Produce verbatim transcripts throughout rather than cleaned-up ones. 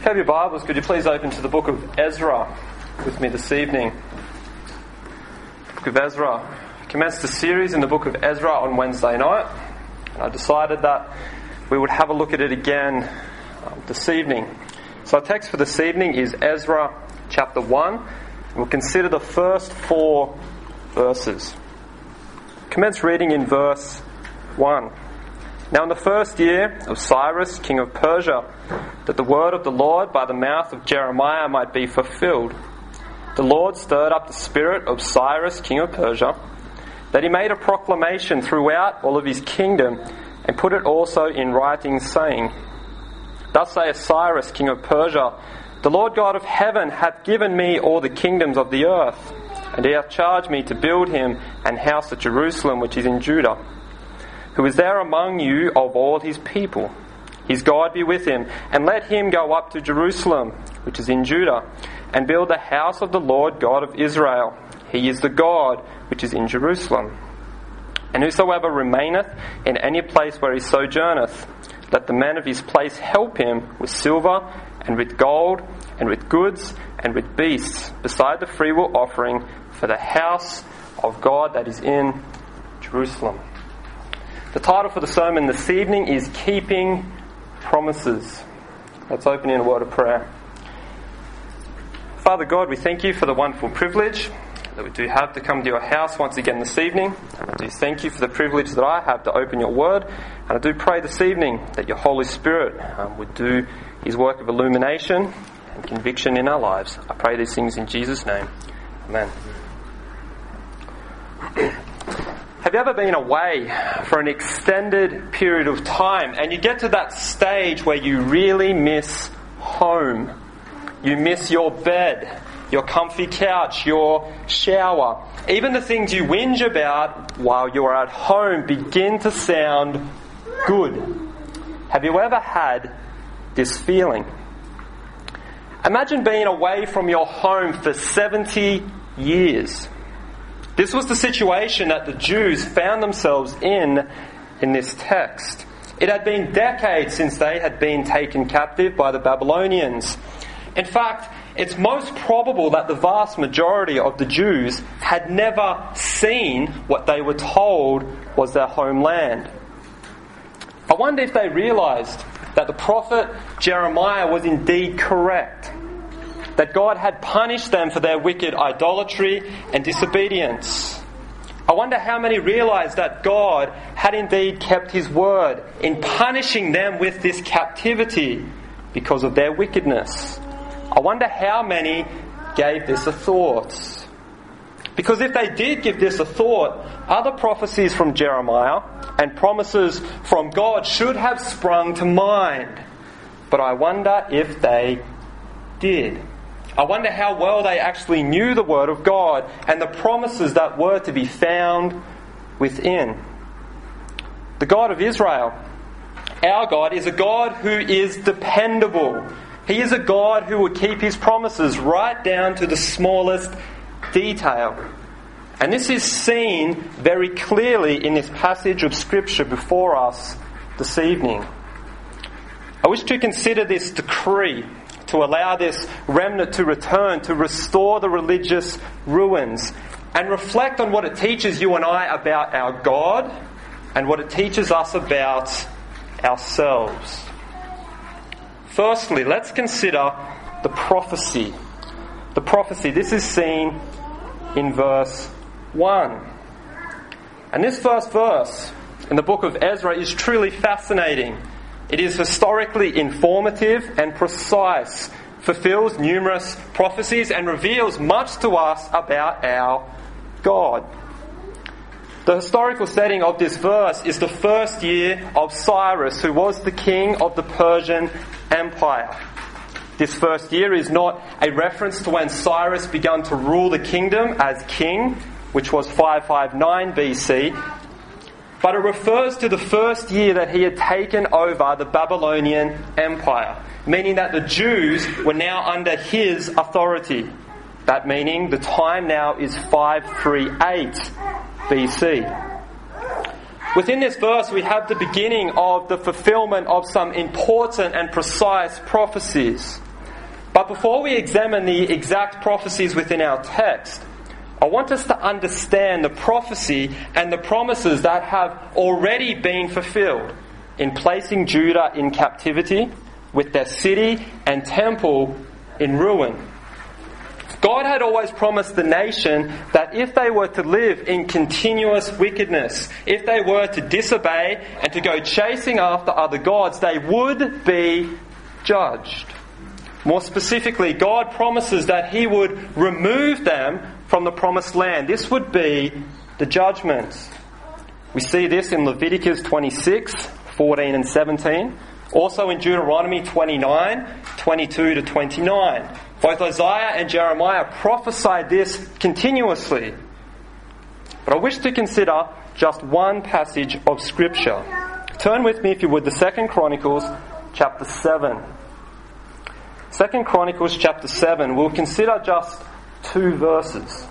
If you have your Bibles, could you please open to the book of Ezra with me this evening? Book of Ezra. I commenced a series in the book of Ezra on Wednesday night, and I decided that we would have a look at it again um, this evening. So our text for this evening is Ezra chapter one. We'll consider the first four verses. Commence reading in verse one. Now in the first year of Cyrus, king of Persia, that the word of the Lord by the mouth of Jeremiah might be fulfilled, the Lord stirred up the spirit of Cyrus, king of Persia, that he made a proclamation throughout all of his kingdom, and put it also in writing, saying, Thus saith Cyrus, king of Persia, The Lord God of heaven hath given me all the kingdoms of the earth, and he hath charged me to build him an house at Jerusalem, which is in Judah. Who is there among you of all his people? His God be with him, and let him go up to Jerusalem, which is in Judah, and build the house of the Lord God of Israel. He is the God which is in Jerusalem. And whosoever remaineth in any place where he sojourneth, let the men of his place help him with silver, and with gold, and with goods, and with beasts, beside the freewill offering for the house of God that is in Jerusalem. The title for the sermon this evening is Keeping Promises. Let's open in a word of prayer. Father God, we thank you for the wonderful privilege that we do have to come to your house once again this evening. And I do thank you for the privilege that I have to open your word. And I do pray this evening that your Holy Spirit um, would do his work of illumination and conviction in our lives. I pray these things in Jesus' name. Amen. Have you ever been away for an extended period of time and you get to that stage where you really miss home? You miss your bed, your comfy couch, your shower. Even the things you whinge about while you're at home begin to sound good. Have you ever had this feeling? Imagine being away from your home for seventy years. This was the situation that the Jews found themselves in in this text. It had been decades since they had been taken captive by the Babylonians. In fact, it's most probable that the vast majority of the Jews had never seen what they were told was their homeland. I wonder if they realized that the prophet Jeremiah was indeed correct, that God had punished them for their wicked idolatry and disobedience. I wonder how many realized that God had indeed kept his word in punishing them with this captivity because of their wickedness. I wonder how many gave this a thought. Because if they did give this a thought, other prophecies from Jeremiah and promises from God should have sprung to mind. But I wonder if they did. I wonder how well they actually knew the Word of God and the promises that were to be found within. The God of Israel, our God, is a God who is dependable. He is a God who will keep his promises right down to the smallest detail. And this is seen very clearly in this passage of Scripture before us this evening. I wish to consider this decree to allow this remnant to return, to restore the religious ruins, and reflect on what it teaches you and I about our God and what it teaches us about ourselves. Firstly, let's consider the prophecy. The prophecy, this is seen in verse one. And this first verse in the book of Ezra is truly fascinating. It is historically informative and precise, fulfills numerous prophecies and reveals much to us about our God. The historical setting of this verse is the first year of Cyrus, who was the king of the Persian Empire. This first year is not a reference to when Cyrus began to rule the kingdom as king, which was five fifty-nine B C, but it refers to the first year that he had taken over the Babylonian Empire, meaning that the Jews were now under his authority. That meaning the time now is five thirty-eight B C. Within this verse we have the beginning of the fulfillment of some important and precise prophecies. But before we examine the exact prophecies within our text, I want us to understand the prophecy and the promises that have already been fulfilled in placing Judah in captivity, with their city and temple in ruin. God had always promised the nation that if they were to live in continuous wickedness, if they were to disobey and to go chasing after other gods, they would be judged. More specifically, God promises that He would remove them from the promised land. This would be the judgment. We see this in Leviticus twenty-six, fourteen and seventeen. Also in Deuteronomy twenty-nine, twenty-two to twenty-nine. Both Isaiah and Jeremiah prophesied this continuously. But I wish to consider just one passage of Scripture. Turn with me, if you would, to Second Chronicles chapter seven. Second Chronicles chapter seven. We'll consider just two verses.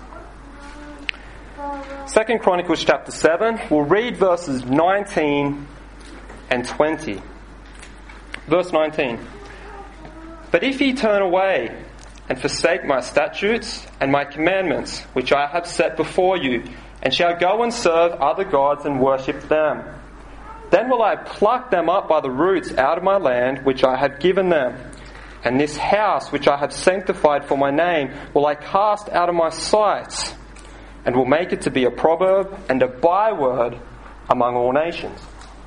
Second Chronicles chapter seven. We'll read verses nineteen and twenty. Verse nineteen. But if ye turn away and forsake my statutes and my commandments, which I have set before you, and shall go and serve other gods and worship them, then will I pluck them up by the roots out of my land, which I have given them. And this house, which I have sanctified for my name, will I cast out of my sight, and will make it to be a proverb and a byword among all nations.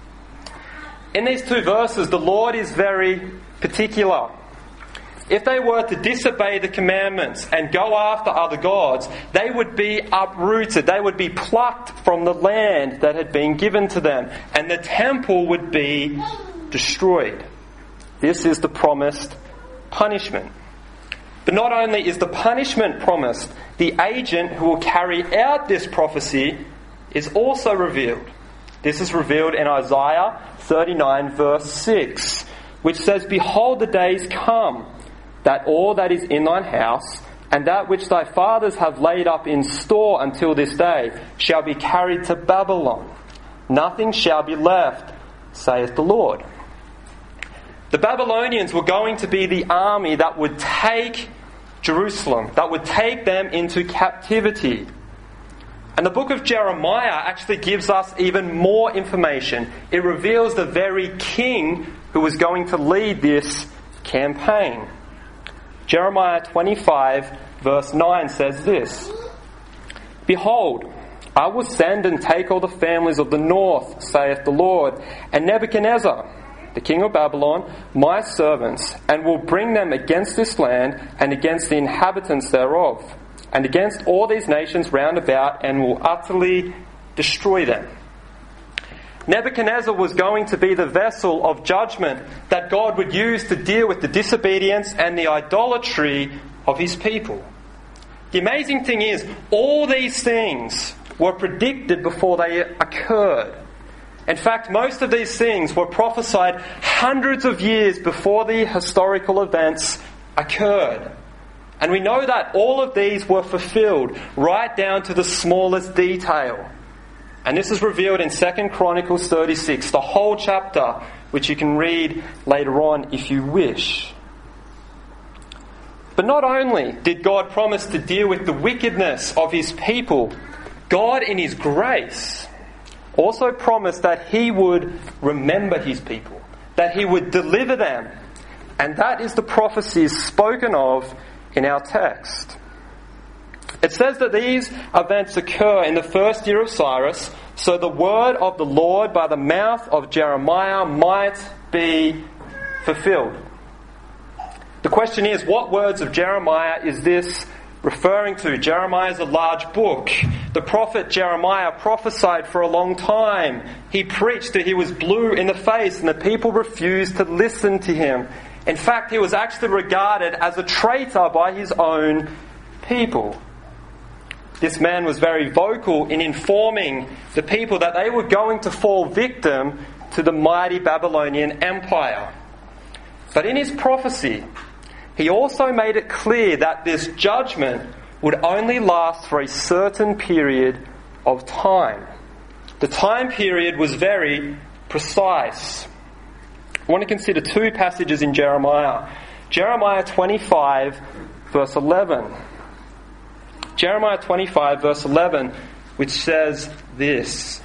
In these two verses, the Lord is very particular. If they were to disobey the commandments and go after other gods, they would be uprooted. They would be plucked from the land that had been given to them, and the temple would be destroyed. This is the promised punishment. But not only is the punishment promised, the agent who will carry out this prophecy is also revealed. This is revealed in Isaiah thirty-nine verse six, which says, Behold, the days come, that all that is in thine house, and that which thy fathers have laid up in store until this day, shall be carried to Babylon. Nothing shall be left, saith the Lord. The Babylonians were going to be the army that would take Jerusalem, that would take them into captivity. And the book of Jeremiah actually gives us even more information. It reveals the very king who was going to lead this campaign. Jeremiah twenty-five verse nine says this, Behold, I will send and take all the families of the north, saith the Lord, and Nebuchadnezzar, the king of Babylon, my servants, and will bring them against this land and against the inhabitants thereof, and against all these nations round about, and will utterly destroy them. Nebuchadnezzar was going to be the vessel of judgment that God would use to deal with the disobedience and the idolatry of His people. The amazing thing is, all these things were predicted before they occurred. In fact, most of these things were prophesied hundreds of years before the historical events occurred. And we know that all of these were fulfilled right down to the smallest detail. And this is revealed in Second Chronicles thirty-six, the whole chapter, which you can read later on if you wish. But not only did God promise to deal with the wickedness of His people, God in His grace also promised that He would remember His people, that He would deliver them. And that is the prophecies spoken of in our text. It says that these events occur in the first year of Cyrus, so the word of the Lord by the mouth of Jeremiah might be fulfilled. The question is, what words of Jeremiah is this referring to? Jeremiah is a large book. The prophet Jeremiah prophesied for a long time. He preached till he was blue in the face and the people refused to listen to him. In fact, he was actually regarded as a traitor by his own people. This man was very vocal in informing the people that they were going to fall victim to the mighty Babylonian Empire. But in his prophecy, he also made it clear that this judgment would only last for a certain period of time. The time period was very precise. I want to consider two passages in Jeremiah. Jeremiah twenty-five, verse eleven. Jeremiah twenty-five, verse eleven, which says this: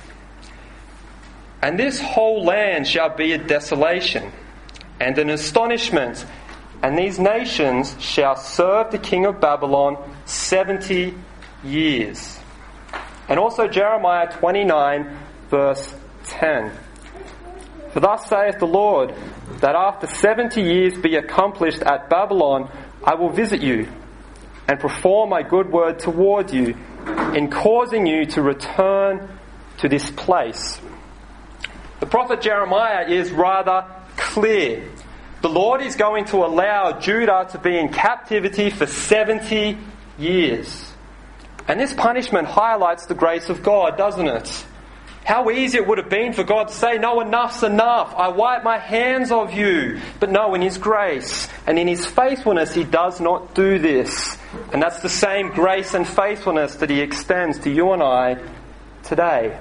"And this whole land shall be a desolation and an astonishment, and these nations shall serve the king of Babylon seventy years." And also Jeremiah twenty-nine, verse ten. "For thus saith the Lord, that after seventy years be accomplished at Babylon, I will visit you, and perform my good word toward you, in causing you to return to this place." The prophet Jeremiah is rather clear. The Lord is going to allow Judah to be in captivity for seventy years. And this punishment highlights the grace of God, doesn't it? How easy it would have been for God to say, "No, enough's enough. I wipe my hands of you." But no, in His grace and in His faithfulness, He does not do this. And that's the same grace and faithfulness that He extends to you and I today.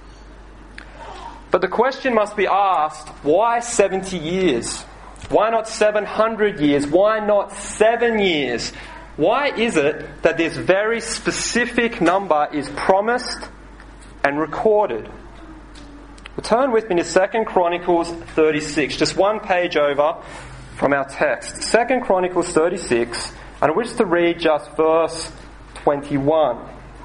But the question must be asked, why seventy years? Why not seven hundred years? Why not seven years? Why is it that this very specific number is promised and recorded? Well, turn with me to Second Chronicles thirty-six, just one page over from our text. Second Chronicles thirty-six, and I wish to read just verse twenty-one.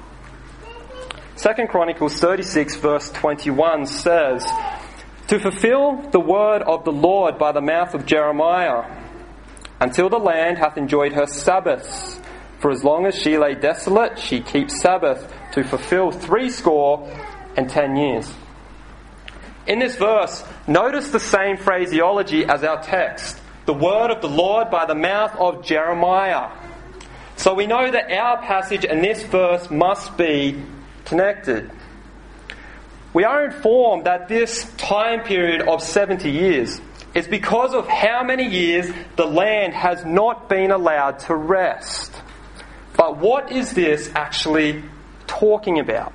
Second Chronicles thirty-six, verse twenty-one says, "To fulfill the word of the Lord by the mouth of Jeremiah, until the land hath enjoyed her Sabbaths. For as long as she lay desolate, she keeps Sabbath, to fulfill threescore and ten years." In this verse, notice the same phraseology as our text. The word of the Lord by the mouth of Jeremiah. So we know that our passage and this verse must be connected. We are informed that this time period of seventy years is because of how many years the land has not been allowed to rest. But what is this actually talking about?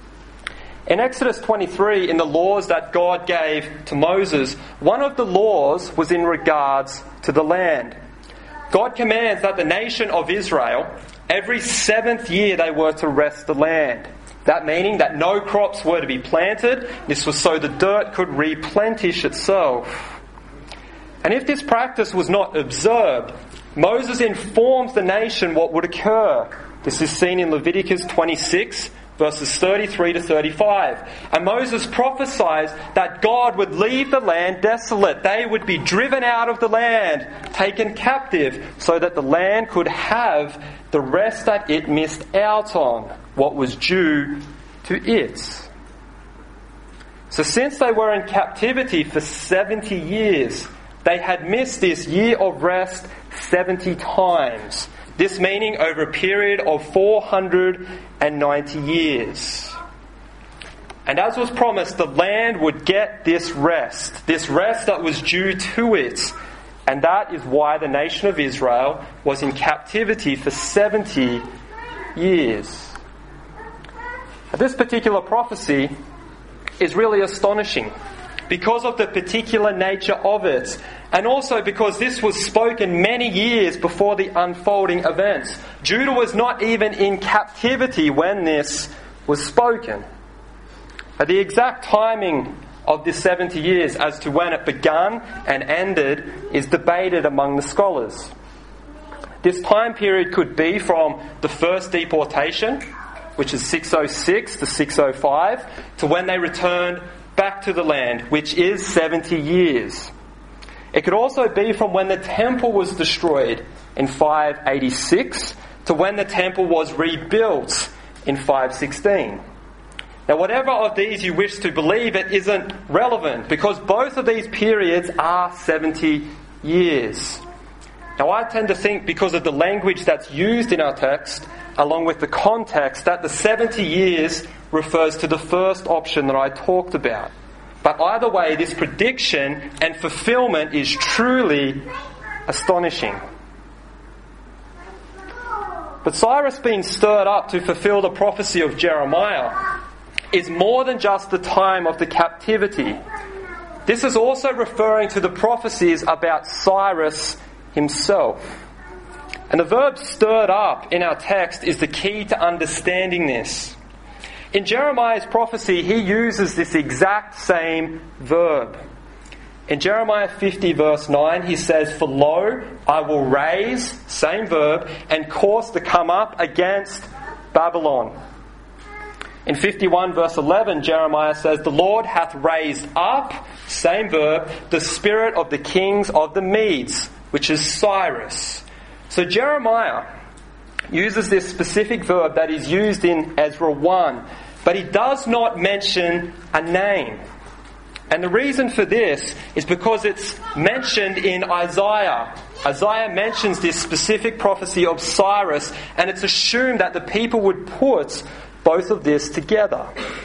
In Exodus twenty-three, in the laws that God gave to Moses, one of the laws was in regards to the land. God commands that the nation of Israel, every seventh year they were to rest the land. That meaning that no crops were to be planted. This was so the dirt could replenish itself. And if this practice was not observed, Moses informs the nation what would occur. This is seen in Leviticus twenty-six, verses thirty-three to thirty-five. And Moses prophesies that God would leave the land desolate. They would be driven out of the land, taken captive, so that the land could have the rest that it missed out on, what was due to it. So since they were in captivity for seventy years, they had missed this year of rest seventy times. This meaning over a period of four hundred ninety years. And as was promised, the land would get this rest, this rest that was due to it. And that is why the nation of Israel was in captivity for seventy years. This particular prophecy is really astonishing because of the particular nature of it, and also because this was spoken many years before the unfolding events. Judah was not even in captivity when this was spoken. But the exact timing of this seventy years as to when it began and ended is debated among the scholars. This time period could be from the first deportation, which is six oh six to six oh five, to when they returned back to the land, which is seventy years. It could also be from when the temple was destroyed in five eighty-six to when the temple was rebuilt in five sixteen. Now, whatever of these you wish to believe, it isn't relevant because both of these periods are seventy years. Now, I tend to think because of the language that's used in our text, along with the context, that the seventy years refers to the first option that I talked about. But either way, this prediction and fulfillment is truly astonishing. But Cyrus being stirred up to fulfill the prophecy of Jeremiah is more than just the time of the captivity. This is also referring to the prophecies about Cyrus himself. And the verb stirred up in our text is the key to understanding this. In Jeremiah's prophecy, he uses this exact same verb. In Jeremiah fifty verse nine, he says, "For lo, I will raise," same verb, "and cause to come up against Babylon." In fifty-one verse eleven, Jeremiah says, "The Lord hath raised up," same verb, "the spirit of the kings of the Medes," which is Cyrus. So Jeremiah uses this specific verb that is used in Ezra one, but he does not mention a name. And the reason for this is because it's mentioned in Isaiah. Isaiah mentions this specific prophecy of Cyrus, and it's assumed that the people would put both of this together.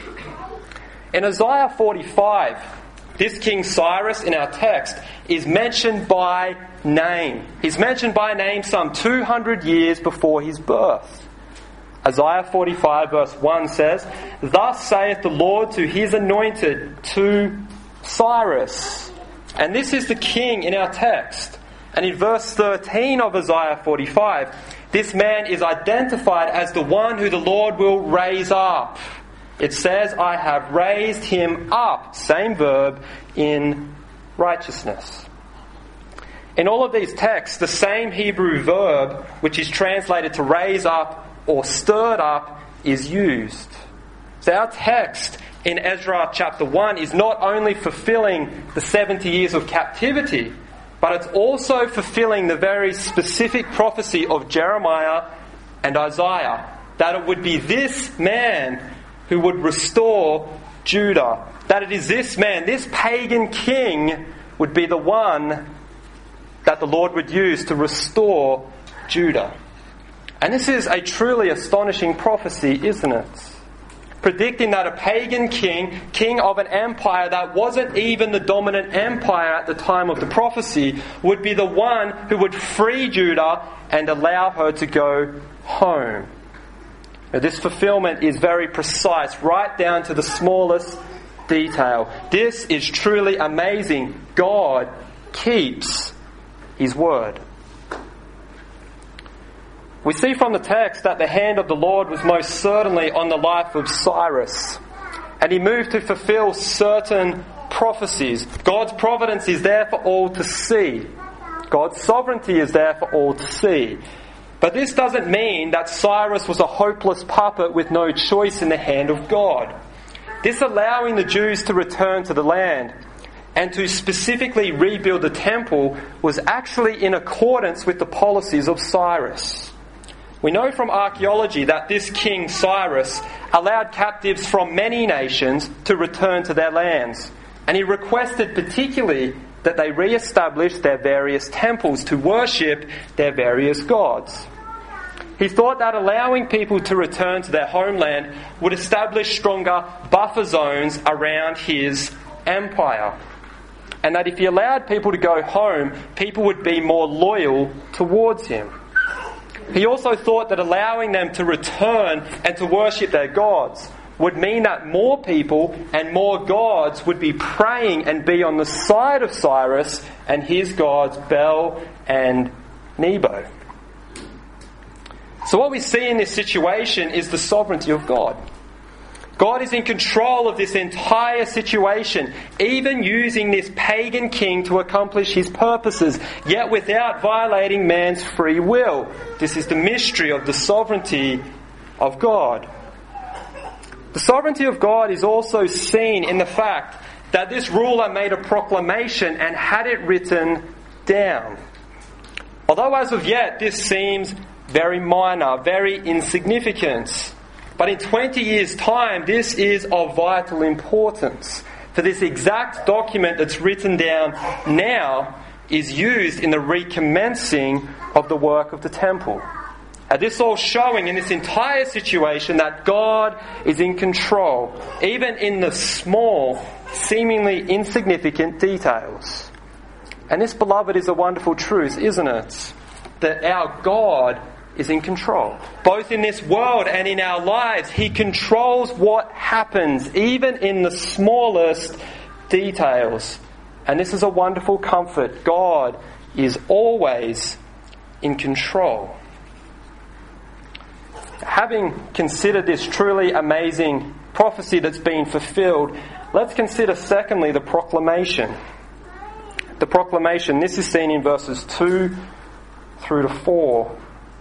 In Isaiah forty-five, this King Cyrus in our text is mentioned by name. He's mentioned by name some two hundred years before his birth. Isaiah forty-five verse one says, "Thus saith the Lord to his anointed, to Cyrus." And this is the king in our text. And in verse thirteen of Isaiah forty-five, this man is identified as the one who the Lord will raise up. It says, "I have raised him up," same verb, "in righteousness." In all of these texts, the same Hebrew verb, which is translated to raise up or stirred up, is used. So our text in Ezra chapter one is not only fulfilling the seventy years of captivity, but it's also fulfilling the very specific prophecy of Jeremiah and Isaiah, that it would be this man who would restore Judah. That it is this man, this pagan king, would be the one that the Lord would use to restore Judah. And this is a truly astonishing prophecy, isn't it? Predicting that a pagan king, king of an empire that wasn't even the dominant empire at the time of the prophecy, would be the one who would free Judah and allow her to go home. Now, this fulfillment is very precise, right down to the smallest detail. This is truly amazing. God keeps his word. We see from the text that the hand of the Lord was most certainly on the life of Cyrus, and he moved to fulfill certain prophecies. God's providence is there for all to see. God's sovereignty is there for all to see. But this doesn't mean that Cyrus was a hopeless puppet with no choice in the hand of God. This allowing the Jews to return to the land and to specifically rebuild the temple was actually in accordance with the policies of Cyrus. We know from archaeology that this king Cyrus allowed captives from many nations to return to their lands, and he requested particularly that they re-establish their various temples to worship their various gods. He thought that allowing people to return to their homeland would establish stronger buffer zones around his empire, and that if he allowed people to go home, people would be more loyal towards him. He also thought that allowing them to return and to worship their gods would mean that more people and more gods would be praying and be on the side of Cyrus and his gods Bel and Nebo. So what we see in this situation is the sovereignty of God. God is in control of this entire situation, even using this pagan king to accomplish his purposes, yet without violating man's free will. This is the mystery of the sovereignty of God. The sovereignty of God is also seen in the fact that this ruler made a proclamation and had it written down. Although as of yet this seems very minor, very insignificant, but in twenty years' time, this is of vital importance. For this exact document that's written down now is used in the recommencing of the work of the temple. And this all showing in this entire situation that God is in control, even in the small, seemingly insignificant details. And this, beloved, is a wonderful truth, isn't it? That our God is in control. Both in this world and in our lives, he controls what happens, even in the smallest details. And this is a wonderful comfort. God is always in control. Having considered this truly amazing prophecy that's been fulfilled, let's consider secondly the proclamation. The proclamation, this is seen in verses two through to four.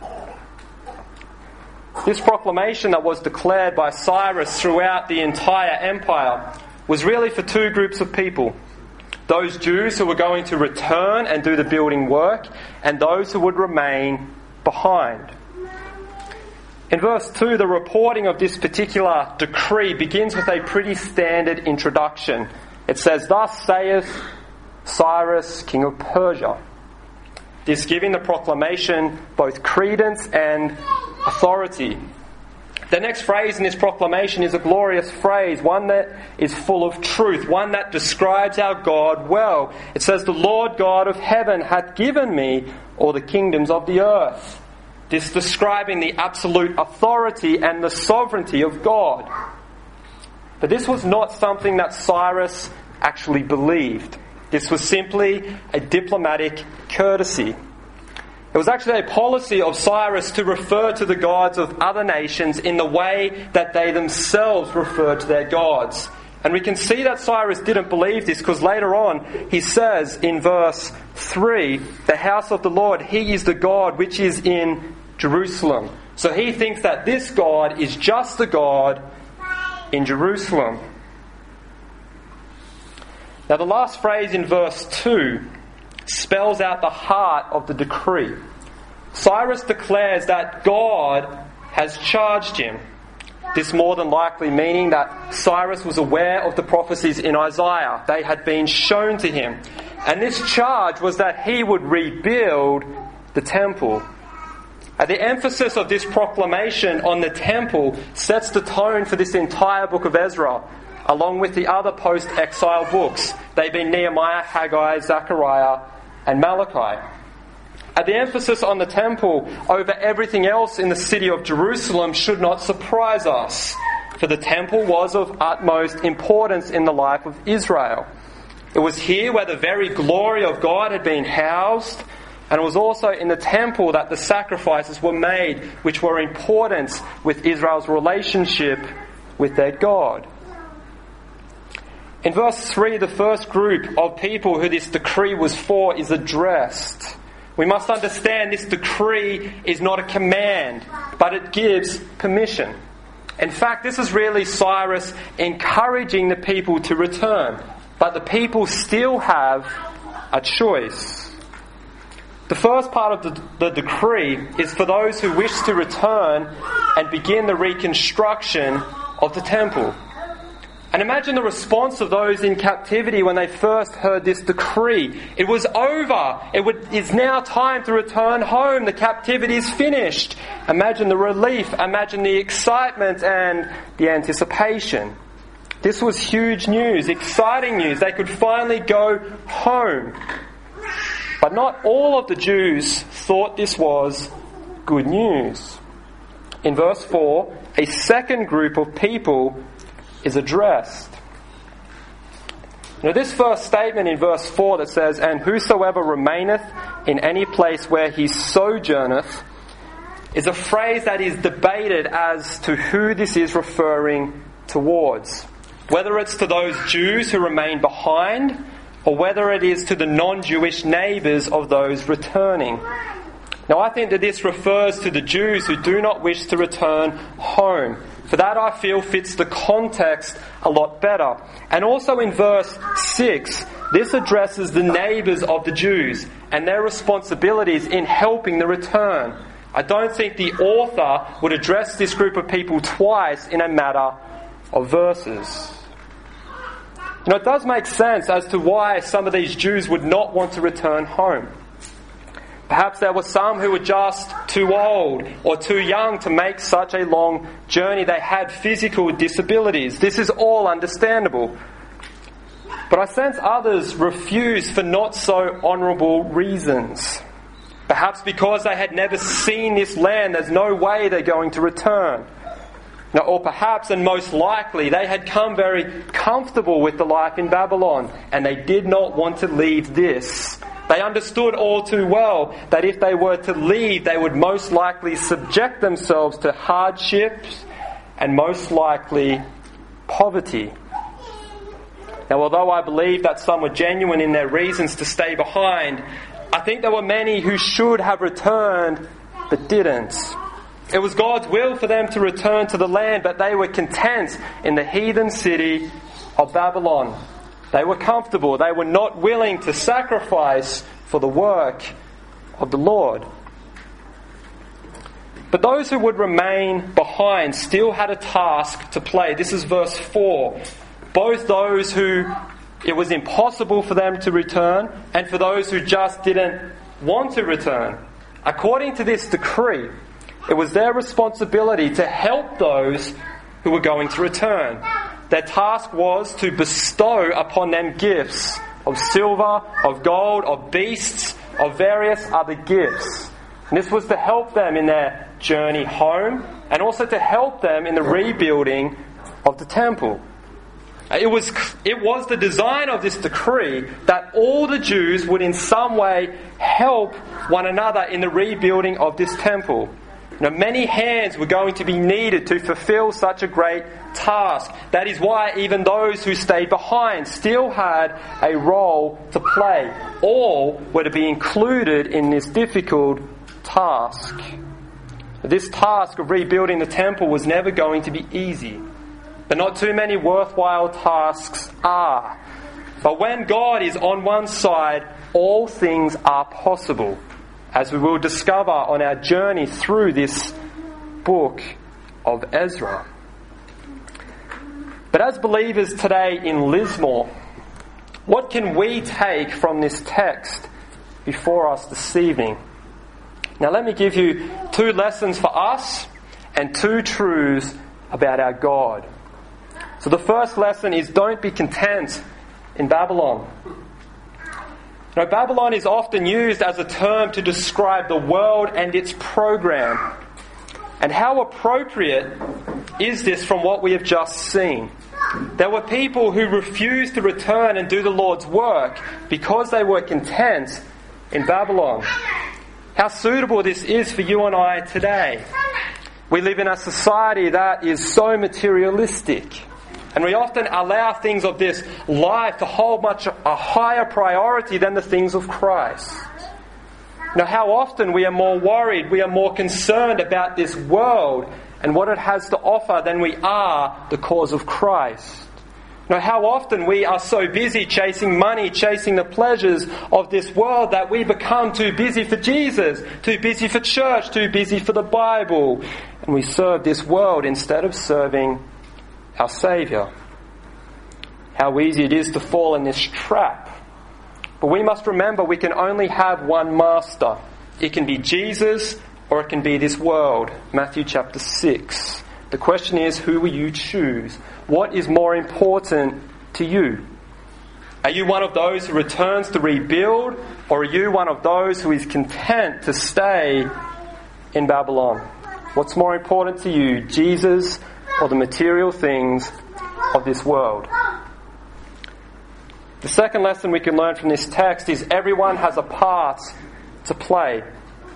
This proclamation that was declared by Cyrus throughout the entire empire was really for two groups of people. Those Jews who were going to return and do the building work, and those who would remain behind. In verse two, the reporting of this particular decree begins with a pretty standard introduction. It says, "Thus saith Cyrus, king of Persia." This giving the proclamation both credence and authority. The next phrase in this proclamation is a glorious phrase, one that is full of truth, one that describes our God well. It says, "The Lord God of heaven hath given me all the kingdoms of the earth." This describing the absolute authority and the sovereignty of God. But this was not something that Cyrus actually believed. This was simply a diplomatic courtesy. It was actually a policy of Cyrus to refer to the gods of other nations in the way that they themselves referred to their gods. And we can see that Cyrus didn't believe this because later on he says in verse three, "The house of the Lord, he is the God which is in Jerusalem." So he thinks that this God is just the God in Jerusalem. Now the last phrase in verse two spells out the heart of the decree. Cyrus declares that God has charged him. This more than likely meaning that Cyrus was aware of the prophecies in Isaiah. They had been shown to him. And this charge was that he would rebuild the temple. And the emphasis of this proclamation on the temple sets the tone for this entire book of Ezra, along with the other post-exile books. They've been Nehemiah, Haggai, Zechariah, and Malachi. And the emphasis on the temple over everything else in the city of Jerusalem should not surprise us, for the temple was of utmost importance in the life of Israel. It was here where the very glory of God had been housed, and it was also in the temple that the sacrifices were made, which were important with Israel's relationship with their God. In verse three, the first group of people who this decree was for is addressed. We must understand this decree is not a command, but it gives permission. In fact, this is really Cyrus encouraging the people to return, but the people still have a choice. The first part of the, the decree is for those who wish to return and begin the reconstruction of the temple. And imagine the response of those in captivity when they first heard this decree. It was over. It would, it's now time to return home. The captivity is finished. Imagine the relief. Imagine the excitement and the anticipation. This was huge news, exciting news. They could finally go home. But not all of the Jews thought this was good news. In verse four, a second group of people is addressed. Now this first statement in verse four that says, "And whosoever remaineth in any place where he sojourneth," is a phrase that is debated as to who this is referring towards. Whether it's to those Jews who remain behind, or whether it is to the non-Jewish neighbours of those returning. Now I think that this refers to the Jews who do not wish to return home. For that I feel fits the context a lot better. And also in verse six, this addresses the neighbours of the Jews and their responsibilities in helping the return. I don't think the author would address this group of people twice in a matter of verses. You know, it does make sense as to why some of these Jews would not want to return home. Perhaps there were some who were just too old or too young to make such a long journey. They had physical disabilities. This is all understandable. But I sense others refused for not so honourable reasons. Perhaps because they had never seen this land, there's no way they're going to return. Now, or perhaps, and most likely, they had come very comfortable with the life in Babylon, and they did not want to leave this They understood all too well that if they were to leave, they would most likely subject themselves to hardships and most likely poverty. Now, although I believe that some were genuine in their reasons to stay behind, I think there were many who should have returned but didn't. It was God's will for them to return to the land, but they were content in the heathen city of Babylon. They were comfortable. They were not willing to sacrifice for the work of the Lord. But those who would remain behind still had a task to play. This is verse four. Both those who it was impossible for them to return and for those who just didn't want to return. According to this decree, it was their responsibility to help those who were going to return. Their task was to bestow upon them gifts of silver, of gold, of beasts, of various other gifts. And this was to help them in their journey home and also to help them in the rebuilding of the temple. It was, it was the design of this decree that all the Jews would in some way help one another in the rebuilding of this temple. Now, many hands were going to be needed to fulfill such a great task. That is why even those who stayed behind still had a role to play. All were to be included in this difficult task. This task of rebuilding the temple was never going to be easy. But not too many worthwhile tasks are. But when God is on one side, all things are possible, as we will discover on our journey through this book of Ezra. But as believers today in Lismore, what can we take from this text before us this evening? Now let me give you two lessons for us and two truths about our God. So the first lesson is don't be content in Babylon. You know, Babylon is often used as a term to describe the world and its program. And how appropriate is this from what we have just seen? There were people who refused to return and do the Lord's work because they were content in Babylon. How suitable this is for you and I today. We live in a society that is so materialistic. And we often allow things of this life to hold much a higher priority than the things of Christ. Now, how often we are more worried, we are more concerned about this world and what it has to offer than we are the cause of Christ. Now, how often we are so busy chasing money, chasing the pleasures of this world that we become too busy for Jesus, too busy for church, too busy for the Bible. And we serve this world instead of serving our Saviour. How easy it is to fall in this trap. But we must remember we can only have one master. It can be Jesus or it can be this world. Matthew chapter six. The question is, who will you choose? What is more important to you? Are you one of those who returns to rebuild, or are you one of those who is content to stay in Babylon? What's more important to you, Jesus or the material things of this world? The second lesson we can learn from this text is everyone has a part to play.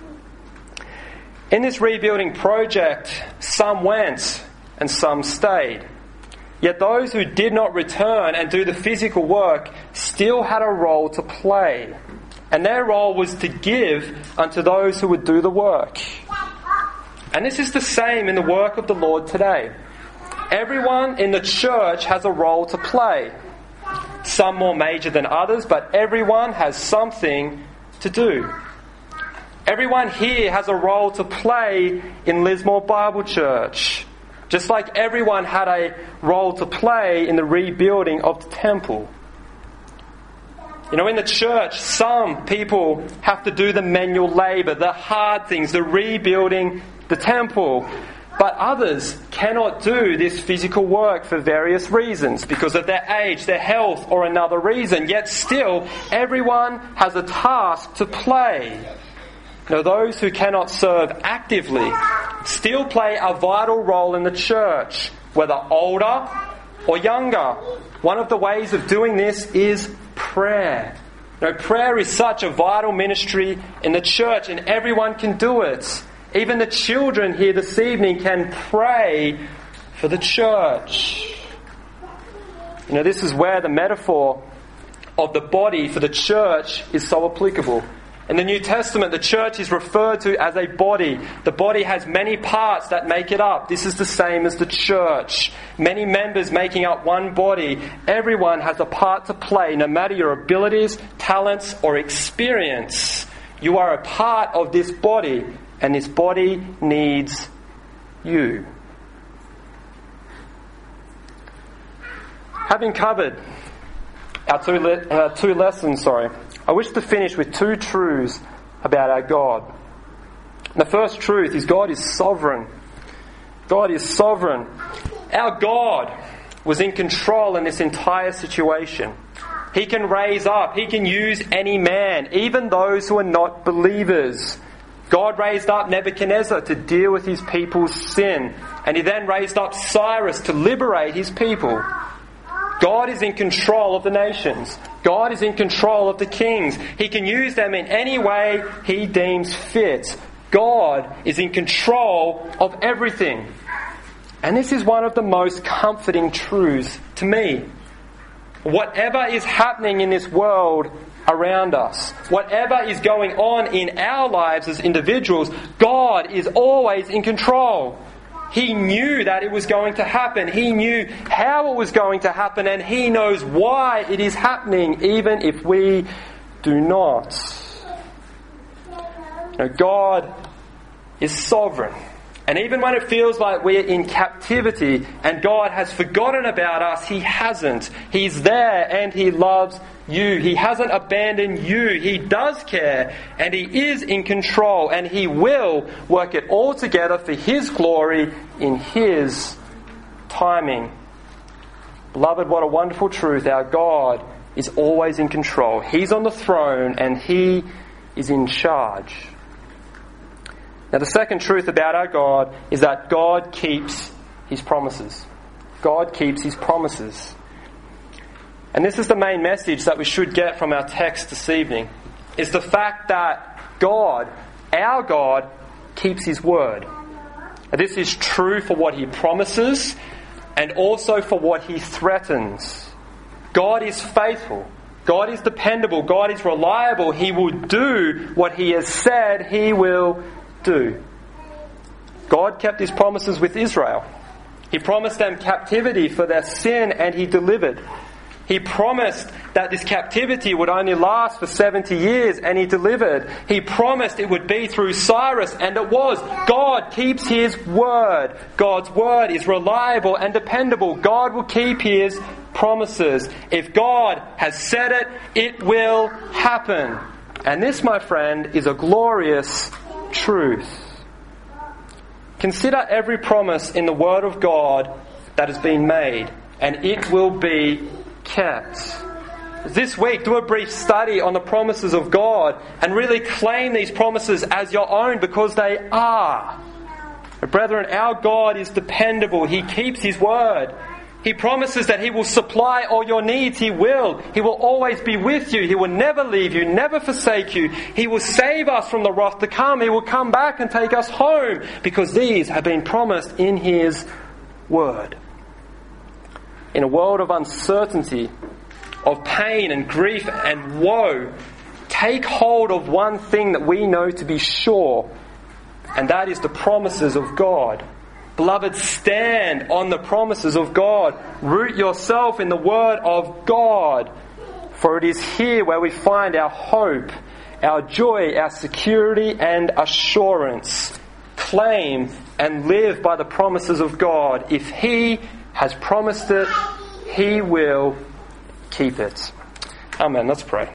In this rebuilding project, some went and some stayed. Yet those who did not return and do the physical work still had a role to play. And their role was to give unto those who would do the work. And this is the same in the work of the Lord today. Everyone in the church has a role to play. Some more major than others, but everyone has something to do. Everyone here has a role to play in Lismore Bible Church. Just like everyone had a role to play in the rebuilding of the temple. You know, in the church, some people have to do the manual labour, the hard things, the rebuilding the temple. But others cannot do this physical work for various reasons, because of their age, their health, or another reason. Yet still, everyone has a task to play. Now, those who cannot serve actively still play a vital role in the church, whether older or younger. One of the ways of doing this is prayer. You know, prayer is such a vital ministry in the church, and everyone can do it. Even the children here this evening can pray for the church. You know, this is where the metaphor of the body for the church is so applicable. In the New Testament, the church is referred to as a body. The body has many parts that make it up. This is the same as the church. Many members making up one body. Everyone has a part to play, no matter your abilities, talents, or experience. You are a part of this body, and this body needs you. Having covered our two, le- uh, two lessons, sorry, I wish to finish with two truths about our God. The first truth is God is sovereign. God is sovereign. Our God was in control in this entire situation. He can raise up, He can use any man, even those who are not believers. God raised up Nebuchadnezzar to deal with his people's sin, and He then raised up Cyrus to liberate His people. God is in control of the nations. God is in control of the kings. He can use them in any way He deems fit. God is in control of everything. And this is one of the most comforting truths to me. Whatever is happening in this world around us, whatever is going on in our lives as individuals, God is always in control. He knew that it was going to happen. He knew how it was going to happen, and He knows why it is happening, even if we do not. Now, God is sovereign. And even when it feels like we're in captivity and God has forgotten about us, He hasn't. He's there and He loves you. He hasn't abandoned you. He does care, and He is in control, and He will work it all together for His glory in His timing. Beloved, what a wonderful truth. Our God is always in control. He's on the throne and He is in charge. Now, the second truth about our God is that God keeps His promises. God keeps His promises. And this is the main message that we should get from our text this evening, is the fact that God, our God, keeps His word. And this is true for what He promises and also for what He threatens. God is faithful. God is dependable. God is reliable. He will do what He has said He will do. God kept His promises with Israel. He promised them captivity for their sin, and He delivered. He promised that this captivity would only last for seventy years, and He delivered. He promised it would be through Cyrus, and it was. God keeps His word. God's word is reliable and dependable. God will keep His promises. If God has said it, it will happen. And this, my friend, is a glorious truth. Consider every promise in the Word of God that has been made, and it will be kept. This week, do a brief study on the promises of God and really claim these promises as your own, because they are. But brethren, our God is dependable. He keeps His word. He promises that He will supply all your needs. He will. He will always be with you. He will never leave you, never forsake you. He will save us from the wrath to come. He will come back and take us home, because these have been promised in His word. In a world of uncertainty, of pain and grief and woe, take hold of one thing that we know to be sure, and that is the promises of God. Beloved, stand on the promises of God. Root yourself in the Word of God. For it is here where we find our hope, our joy, our security and assurance. Claim and live by the promises of God. If He has promised it, He will keep it. Amen. Let's pray.